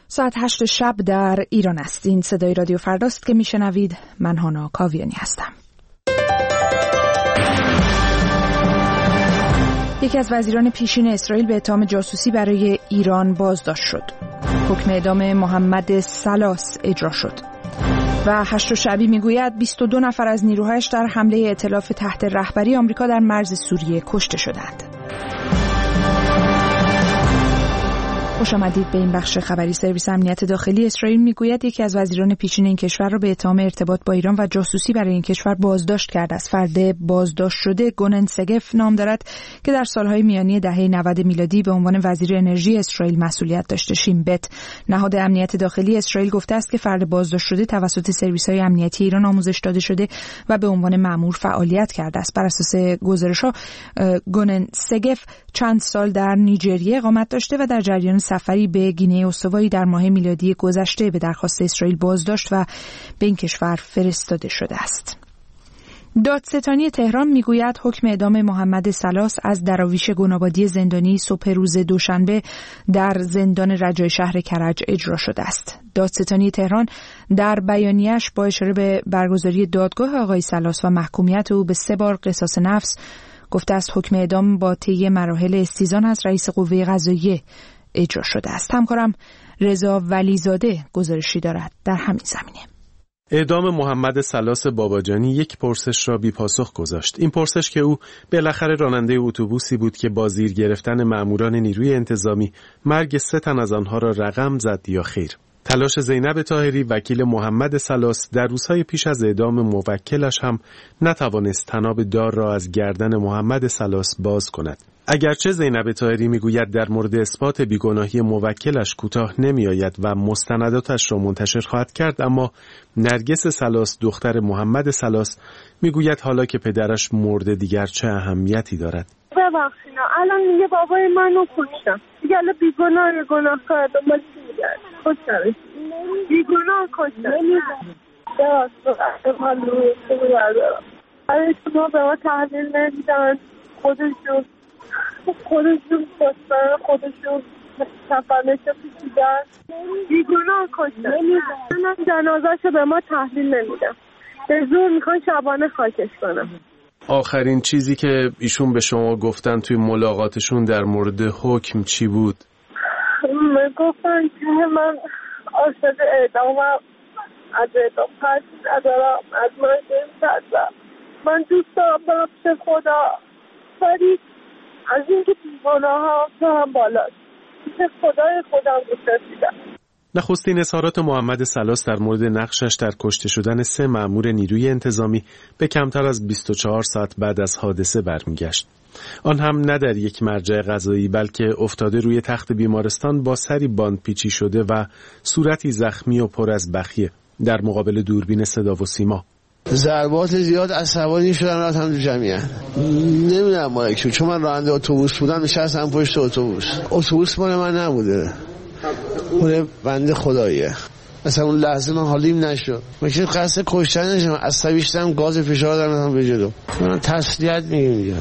ساعت 8 شب در ایران است. این صدای رادیو فرداست که میشنوید. من هانا کاویانی هستم. یکی از وزیران پیشین اسرائیل به اتهام جاسوسی برای ایران بازداشت شد. حکم اعدام محمد سلاس اجرا شد. و 8 شبی میگوید 22 نفر از نیروهایش در حمله ائتلاف تحت رهبری آمریکا در مرز سوریه کشته شدند. خوش آمدید به این بخش خبری. سرویس امنیت داخلی اسرائیل میگوید یکی از وزیران پیشین این کشور را به اتهام ارتباط با ایران و جاسوسی برای این کشور بازداشت کرده است. فرد بازداشت شده گونن سگف نام دارد که در سالهای میانی دهه 90 میلادی به عنوان وزیر انرژی اسرائیل مسئولیت داشته. شین بت، نهاد امنیت داخلی اسرائیل، گفته است که فرد بازداشت شده توسط سرویس‌های امنیتی ایران آموزش داده شده و به عنوان مأمور فعالیت کرده است. بر اساس گزارش‌ها گونن سگف چند سال در نیجریه اقامت داشته و در جریان سفری به گینه استوایی در ماه میلادی گذشته به درخواست اسرائیل بازداشت و به این کشور فرستاده شده است. دادستانی تهران میگوید حکم اعدام محمد سلاس از دراویش گنابادی زندانی صبح روز دوشنبه در زندان رجای شهر کرج اجرا شده است. دادستانی تهران در بیانیه‌اش با اشاره به برگزاری دادگاه آقای سلاس و محکومیت او به 3 بار قصاص نفس گفته است حکم اعدام با طی مراحل استیزان از رئیس قوه قضاییه اجرا شده است. همکارم رضا ولیزاده گزارشی دارد در همین زمینه. اعدام محمد سلاس باباجانی یک پرسش را بی پاسخ گذاشت. این پرسش که او بالاخره راننده اتوبوسی بود که با زیر گرفتن ماموران نیروی انتظامی مرگ 3 تن از آنها را رقم زد یا خیر. تلاش زینب طاهری وکیل محمد سلاس در روزهای پیش از اعدام موکلش هم نتوانست طناب دار را از گردن محمد سلاس باز کند. اگرچه زینب طاهری میگوید در مورد اثبات بیگناهی موکلش کوتاه نمیآید و مستنداتش را منتشر خواهد کرد، اما نرگس سلاس دختر محمد سلاس میگوید حالا که پدرش مرده دیگر چه اهمیتی دارد. ببخشینا الان میگه بابای منو کشتم دیگه، الان بیگناه گناهکار دنبال چی میگرد؟ کشتمش بیگناه کشتم حال روی خوبی بردارم. الان شما به ما تحلیل نمیدن، خودشون کشتن، خودشون تفنش پیچیدن، بیگناه کشتن. جنازه‌شو به ما تحلیل نمیدن، به زور میخوان شبانه خاکش کنم. آخرین چیزی که ایشون به شما گفتن توی ملاقاتشون در مورد حکم چی بود؟ گفتن که من عاشق اعدامم، از اعدام پس ندارم، از من نمی‌ترسم، من دوست دارم برم پیش خدا، ولی از اینکه بیگناهم تو هم بالاست، پیش خدای خودم دوست رسیدم. نخستین اظهارات محمد سلاس در مورد نقشش در کشته شدن 3 مأمور نیروی انتظامی به کمتر از 24 ساعت بعد از حادثه برمیگشت. آن هم نه در یک مرجع قضایی، بلکه افتاده روی تخت بیمارستان با سری باندپیچی شده و صورتی زخمی و پر از بخیه در مقابل دوربین صدا و سیما. ضربات زیاد عصبانی شدن رفتم تو جمعیت. نمیدونم مالک، چون من راننده اتوبوس بودم نشستم پشت اتوبوس مال من نبوده، اون بنده خداییه. اصلا اون لحظه من حالیم نشد، من که قصد کشتن نشم، عصبی شدم، گاز فشار دادم به جلو. من تسلیت میگم دیگه،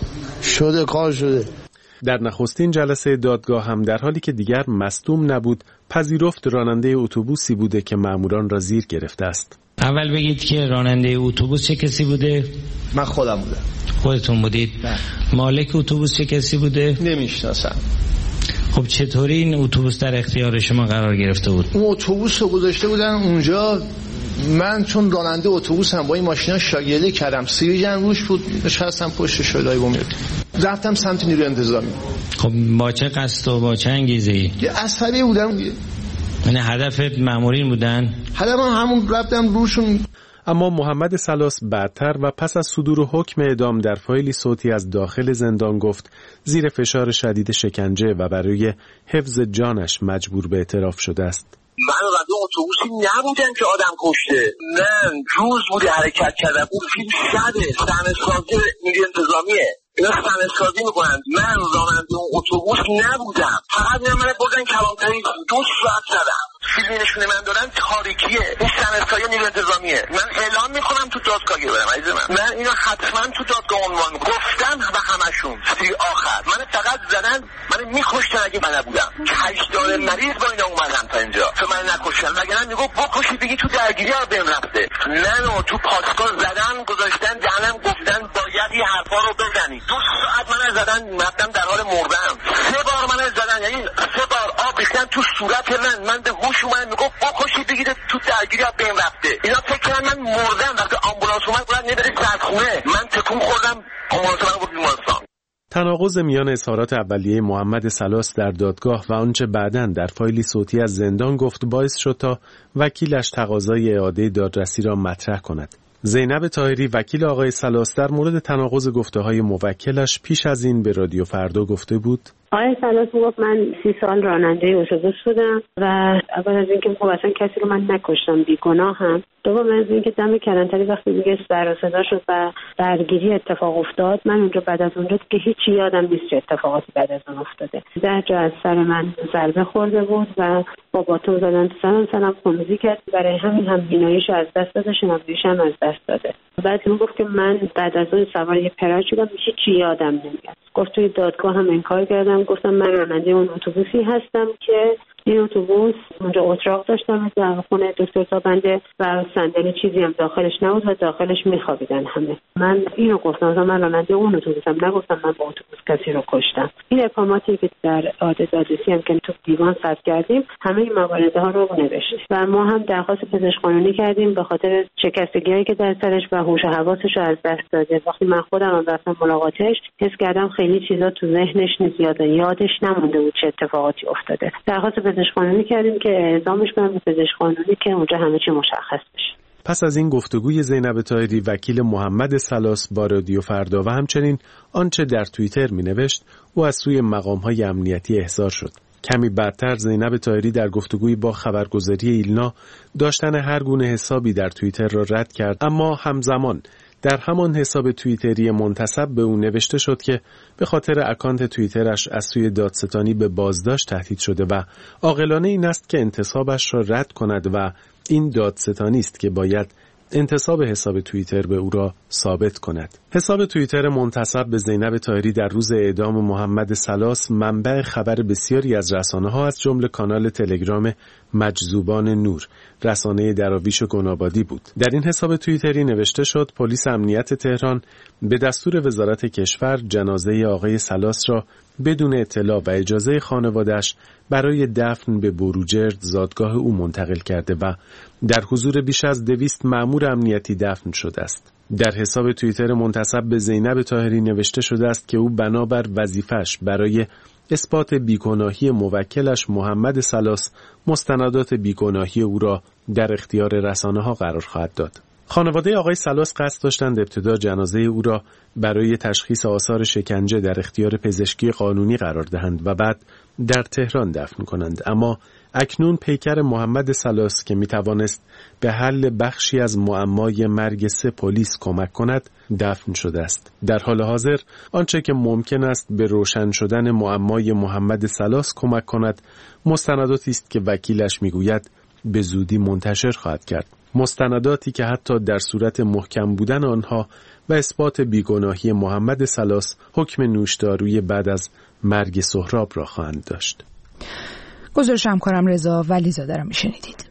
شده کار شده. در نخستین جلسه دادگاه هم در حالی که دیگر مصدوم نبود پذیرفت راننده اتوبوسی بوده که ماموران را زیر گرفته است. اول بگید که راننده اتوبوس چه کسی بوده؟ من خودم بودم. خودتون بودید؟ نه. مالک اتوبوس چه کسی بوده؟ نمیشناسم. خب چطوری این اتوبوس در اختیار شما قرار گرفته بود؟ اون اتوبوس رو گذاشته بودن اونجا، من چون راننده اتوبوسم با این ماشینا شاگردی کردم، سیریجم روش بود، نشستم پشت شلای بومیت، رفتم سمت نیروی انتظامی. خب با چه قصد و با چه انگیزه‌ای؟ یه عصبی بودم. یعنی هدفت مامورین بودن؟ هدفم همون رفتم روشون. اما محمد سلاس بعدتر و پس از صدور حکم اعدام در فایلی صوتی از داخل زندان گفت زیر فشار شدید شکنجه و برای حفظ جانش مجبور به اعتراف شده است. من راننده اتوبوسی نبودم که آدم کشته، من روز بوده حرکت کردم. اون فیلم شبه، صحنه‌سازی نیروی انتظامیه، اینا صحنه‌سازی میکنن. من راننده اون اتوبوس نبودم، فقط من بردن کلانتری 2 ساعت زدم فیلمی نشونه من دارن تاریکیه، این سنسای نیروی انتظامیه. من اعلام میکنم تو دادگاه برم عزیز من اینو حتما تو دادگاه عنوان گفتم و همشون آخر من فقط زدن من میکشتن اگه من نبودم. کشدار مریض با اینا اومدن تا اینجا تو من نکشتن، وگرنه میگو بکشی بگی تو درگیری ها بهم رفته. نه تو پاسکار زدن گذاشتن دهنم گفتن باید این حرفا رو بزنی. 2 ساعت من زدن رفتم در حال مردم. 3 بار من زدن، یعنی 3 بار آب ریختن تو صورت من به هوش اومد میگفت بکشی بگید تو درگیری ها بهم رفته. اینا فکر کردن من مردم. وقتی آمبولانس اومد گفتن نبری سردخونه، من تکون خوردم آمبولانس من برد بیمارستان. تناقض میان اظهارات اولیه محمد سلاس در دادگاه و آنچه بعداً در فایلی صوتی از زندان گفت باعث شد تا وکیلش تقاضای اعاده دادرسی را مطرح کند. زینب طاهری وکیل آقای سلاس در مورد تناقض گفته‌های موکلش پیش از این به رادیو فردا گفته بود: آقای سلاس گفت من 30 سال راننده اتوبوس بودم و اول از اینکه خب اصلا کسی رو من نکشتم، بیگناهم. دوم از اینکه دم کلانتری وقتی دیگه سر و صدا شد و درگیری اتفاق افتاد، من اونجا بعد از اونجا که هیچی یادم نیست چه اتفاقاتی بعد از اون افتاده. 10 جا از سر من ضربه خورده بود و با باتون زدن تو سرم خونریزی کرد. برای همین هم بیناییشو از دست داده، شنواییش هم از دست داده. بعد اون گفت که من بعد از اون سوار یه پراید شدم، هیچی یادم نمیاد. گفت توی دادگاه هم انکار کردم، گفتم من راننده اون اتوبوسی هستم که این اتوبوس اونجا اتراق داشتم در خونه دکتر تابنده و صندلی چیزی هم داخلش نبود و داخلش میخوابیدن همه. من اینو گفتم، من راننده اون اتوبوسم، نگفتم من با اتوبوس کسی رو کشتم. این اقاماتی که در عاده دادرسی هم که تو دیوان ثبت کردیم همه این موارد ها رو نوشتیم و ما هم درخواست پزشک قانونی کردیم به خاطر شکستگی‌هایی که در سرش و هوش و حواسش رو از دست داده. وقتی من خودم رفتم ملاقاتش حس کردم خیلی چیزا تو ذهنش نیست، یادش نمونده بود چه اتفاقاتی افتاده. درخواست پزشک قانونی کردیم که اعزامش کنم به پزشک قانونی که اونجا همه چی مشخص بشه. پس از این گفتگوی زینب طاهری وکیل محمد سلاس با رادیو فردا و همچنین آنچه در توییتر می‌نوشت او از سوی مقام‌های امنیتی احضار شد. کمی بعدتر زینب طاهری در گفتگویی با خبرگزاری ایلنا داشتن هر گونه حسابی در توییتر را رد کرد، اما همزمان در همان حساب توییتری منتسب به او نوشته شد که به خاطر اکانت توییترش از سوی دادستانی به بازداشت تهدید شده و عاقلانه این است که انتصابش را رد کند و این دادستانی است که باید انتصاب حساب توییتر به او را ثابت کند. حساب توییتر منتسب به زینب طاهری در روز اعدام محمد سلاس منبع خبر بسیاری از رسانه‌ها از جمله کانال تلگرام مجذوبان نور، رسانه دراویش گنابادی بود. در این حساب توییتری نوشته شد پلیس امنیت تهران به دستور وزارت کشور جنازه آقای سلاس را بدون اطلاع و اجازه خانواده‌اش برای دفن به بروجرد زادگاه او منتقل کرده و در حضور بیش از 200 مأمور امنیتی دفن شده است. در حساب توییتر منتسب به زینب طاهری نوشته شده است که او بنابر وظیفه‌اش برای اثبات بیگناهی موکلش محمد سلاس مستندات بیگناهی او را در اختیار رسانه‌ها قرار خواهد داد. خانواده آقای سلاس قصد داشتند ابتدا جنازه او را برای تشخیص آثار شکنجه در اختیار پزشکی قانونی قرار دهند و بعد در تهران دفن کنند، اما اکنون پیکر محمد سلاس که میتوانست به حل بخشی از معمای مرگ 3 پلیس کمک کند دفن شده است. در حال حاضر آنچه که ممکن است به روشن شدن معمای محمد سلاس کمک کند مستنداتی است که وکیلش میگوید به زودی منتشر خواهد کرد. مستنداتی که حتی در صورت محکم بودن آنها و اثبات بیگناهی محمد سلاس حکم نوشداروی بعد از مرگ سهراب را خواهند داشت. گزارش همکارم رضا ولیزاده را میشنیدید.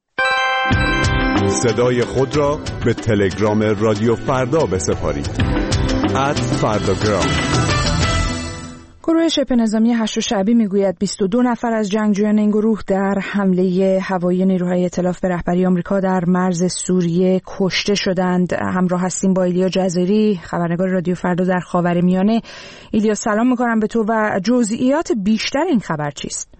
صدای خود را به تلگرام رادیو فردا بسپارید. @فرداگرام. گروه شبه نظامی هشت شعبی میگوید 22 نفر از جنگجویان این گروه در حمله هوایی نیروهای ائتلاف به رهبری آمریکا در مرز سوریه کشته شدند. همراه هستیم با ایلیا جزیری، خبرنگار رادیو فردا در خاورمیانه. ایلیا سلام میکنم به تو و جزئیات بیشتر این خبر چیست؟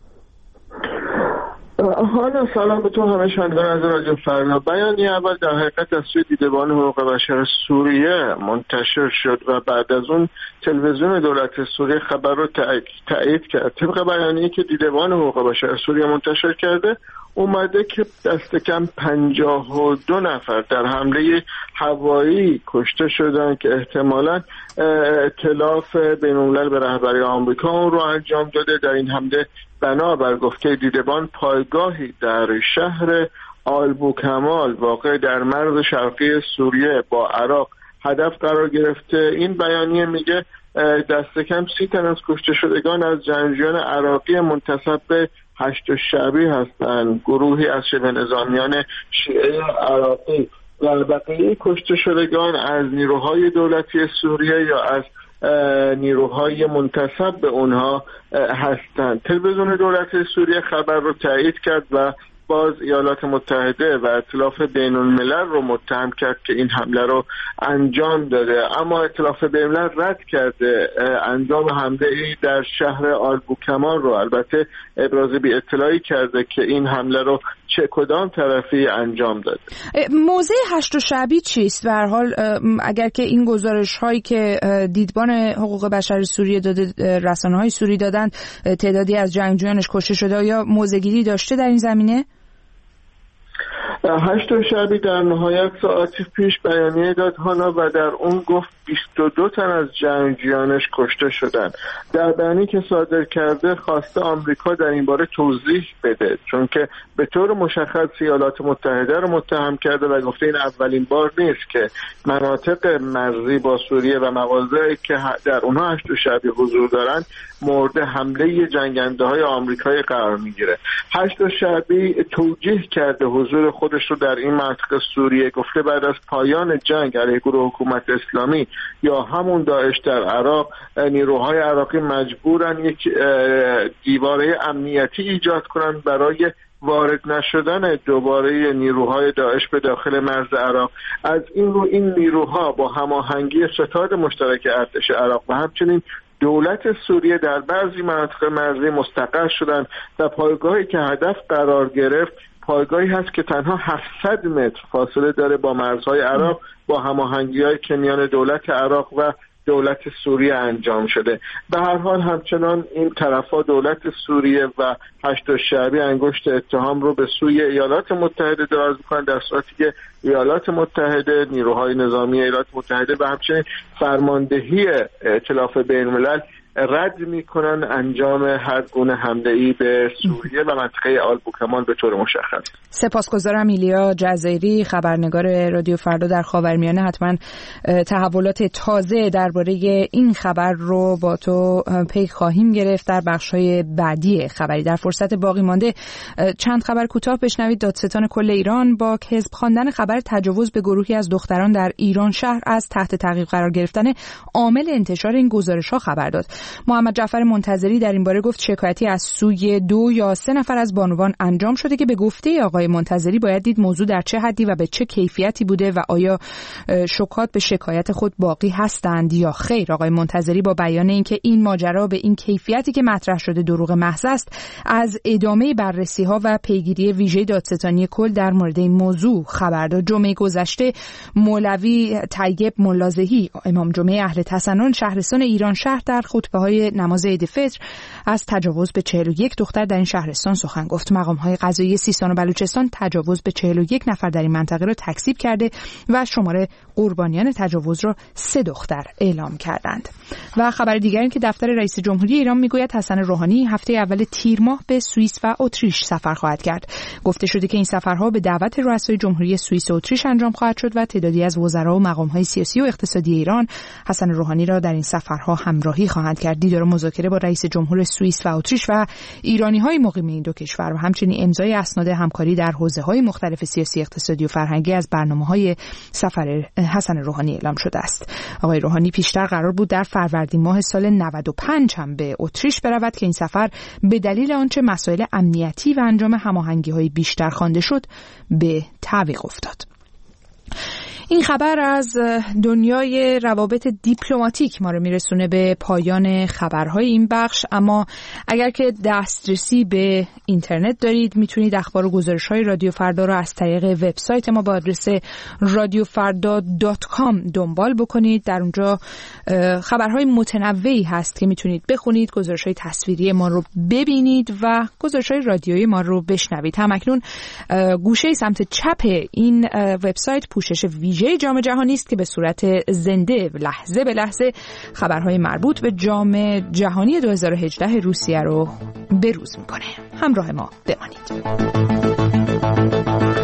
حالا سلام به تو همه شنوندگان از رادیو فردا. بیانیه اول در حقیقت از سوی دیدبان حقوق بشر سوریه منتشر شد و بعد از اون تلویزیون دولت سوریه خبر رو تایید کرد. طبق بیانیه‌ای که دیدبان حقوق بشر سوریه منتشر کرده اومده که دست کم 52 نفر در حمله هوایی کشته شدن که احتمالاً ائتلاف بین‌الملل به رهبری آمریکا اون رو انجام داده. در این حمله بنابر گفته دیدبان پایگاهی در شهر آلبوکمال واقع در مرز شرقی سوریه با عراق هدف قرار گرفته. این بیانیه میگه دست کم 30 تن از کشته شدگان از جنگجویان عراقی منتسب به هشت شعبی هستند، گروهی از شبه نظامیان شیعه عراقی، و بقیه کشته شدگان از نیروهای دولتی سوریه یا از نیروهای منتسب به اونها هستند. تلویزیون دولتی سوریه خبر رو تایید کرد و باز ایالات متحده و ائتلاف بین الملل رو متهم کرد که این حمله رو انجام داده، اما ائتلاف بین الملل رد کرده انجام حمله‌ای در شهر آلبوکمال رو. البته ابراز بی اطلاعی کرده که این حمله رو چه کدام طرفی انجام داده. موضع هشت شعبی چیست؟ به هر حال اگر که این گزارش هایی که دیدبان حقوق بشر سوریه داده، رسانه‌های سوری دادن، تعدادی از جنگجویانش کشته شده، یا موضع‌گیری داشته در این زمینه؟ هشت شعبی در نهایت ساعتی پیش بیانیه داد حالا و در اون گفت 22 تن از جنگجویانش کشته شدن. در بیانیه‌ای که صادر کرده خواسته آمریکا در این باره توضیح بده، چون که به طور مشخص ایالات متحده رو متهم کرده و گفته این اولین بار نیست که مناطق مرزی با سوریه و مواضعی که در اونها هشت شعبی حضور دارن مورد حمله جنگنده‌های آمریکایی قرار میگیره. هشت شعبی توجیه کرده حضور خودش رو در این منطقه سوریه، گفته بعد از پایان جنگ علیه گروه حکومت اسلامی یا همون داعش در عراق، نیروهای عراقی مجبورن یک دیواره امنیتی ایجاد کنن برای وارد نشدن دوباره نیروهای داعش به داخل مرز عراق. از این رو این نیروها با هماهنگی ستاد مشترک ارتش عراق و همچنین دولت سوریه در بعضی مناطق مرزی مستقر شدن و پایگاهی که هدف قرار گرفت پایگاهی هست که تنها 700 متر فاصله داره با مرزهای عراق، با هماهنگی‌هایی که میان دولت عراق و دولت سوریه انجام شده. به هر حال همچنان این طرفا دولت سوریه و هشت شعبی انگشت اتهام رو به سوی ایالات متحده دراز می‌کنند، در صورتی که ایالات متحده، نیروهای نظامی ایالات متحده و همچنین فرماندهی ائتلاف بین‌الملل رد میکنن انجام هر گونه حمله‌ای به سوریه و منطقه آلبوکمال به طور مشخص. سپاسگزارم ایلیا جزایری، خبرنگار رادیو فردا در خاورمیانه. حتما تحولات تازه درباره این خبر رو با تو پی خواهیم گرفت در بخش‌های بعدی خبری. در فرصت باقی مانده چند خبر کوتاه بشنوید. دادستان کل ایران با کذب خواندن خبر تجاوز به گروهی از دختران در ایران شهر از تحت تعقیب قرار گرفتن عامل انتشار این گزارش‌ها خبر داد. محمد جعفر منتظری در این باره گفت شکایتی از سوی 2 یا 3 نفر از بانوان انجام شده که به گفته آقای منتظری باید دید موضوع در چه حدی و به چه کیفیتی بوده و آیا شکات به شکایت خود باقی هستند یا خیر. آقای منتظری با بیان اینکه این ماجرا به این کیفیتی که مطرح شده دروغ محض است، از ادامه بررسی‌ها و پیگیری ویژه دادستانی کل در مورد این موضوع خبر داد. جمعه گذشته مولوی طیب ملازهی، امام جمعه اهل تسنن شهرستان ایران شهر، در خطبه‌های نماز عید فطر از تجاوز به 41 دختر در این شهرستان سخن گفت. مقام‌های قضایی سیستان و بلوچستان تجاوز به 41 نفر در این منطقه را تکذیب کرده و شمار قربانیان تجاوز را 3 دختر اعلام کردند. و خبر دیگر این که دفتر رئیس جمهوری ایران میگوید حسن روحانی هفته اول تیر ماه به سوئیس و اتریش سفر خواهد کرد. گفته شده که این سفرها به دعوت رؤسای جمهوری سوئیس و اتریش انجام خواهد شد و تعدادی از وزرا و مقام‌های سیاسی و اقتصادی ایران حسن روحانی را در این سفرها همراهی خواهند کرد. دیدار و مذاکره با رئیس جمهور سوئیس و اتریش و ایرانی‌های مقیم این دو کشور و همچنین امضای اسناد همکاری در حوزه‌های مختلف سیاسی، اقتصادی و فرهنگی از برنامه‌های سفر حسن روحانی اعلام شده است. آقای روحانی پیشتر قرار بود در فروردین ماه سال 95 هم به اتریش برود که این سفر به دلیل آنچه مسائل امنیتی و انجام هماهنگی‌های بیشتر خوانده شد به تعویق افتاد. این خبر از دنیای روابط دیپلماتیک ما رو میرسونه به پایان خبرهای این بخش. اما اگر که دسترسی به اینترنت دارید میتونید اخبار و گزارش‌های رادیو فردا رو از طریق وبسایت ما با آدرس radiofarda.com دنبال بکنید. در اونجا خبرهای متنوعی هست که میتونید بخونید، گزارش‌های تصویری ما رو ببینید و گزارش‌های رادیویی ما رو بشنوید. همکنون گوشه سمت چپ این وبسایت پوشش ویژه ویژه جام جهانی است که به صورت زنده لحظه به لحظه خبرهای مربوط به جام جهانی 2018 روسیه رو بروز میکنه. همراه ما بمانید.